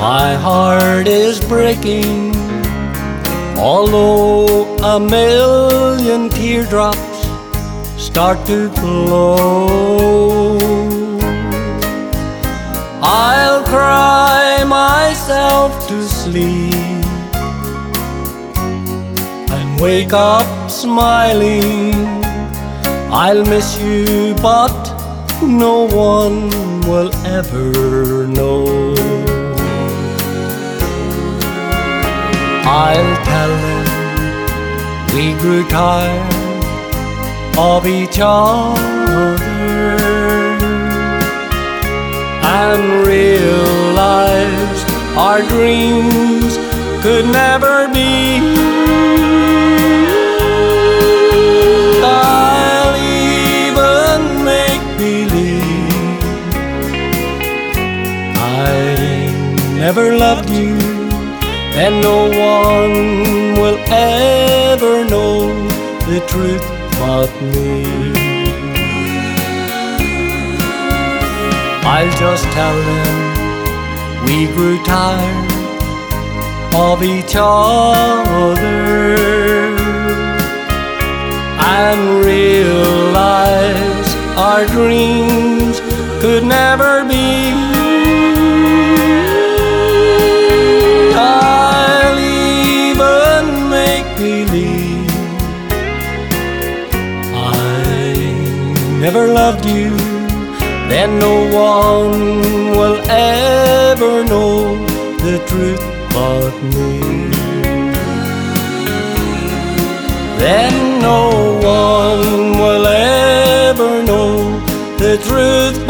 My heart is breaking, although a million teardrops start to flow. I'll cry myself to sleep and wake up smiling. I'll miss you, but no one will ever know. I'll tell them we grew tired of each other and realized our dreams could never be. I'll even make believe I never loved you, and no one will ever know the truth but me. I'll just tell them we grew tired of each other and realize our dreams could never be. I'll even make believe I never loved you, then no one will ever know the truth but me. Then no one will ever know the truth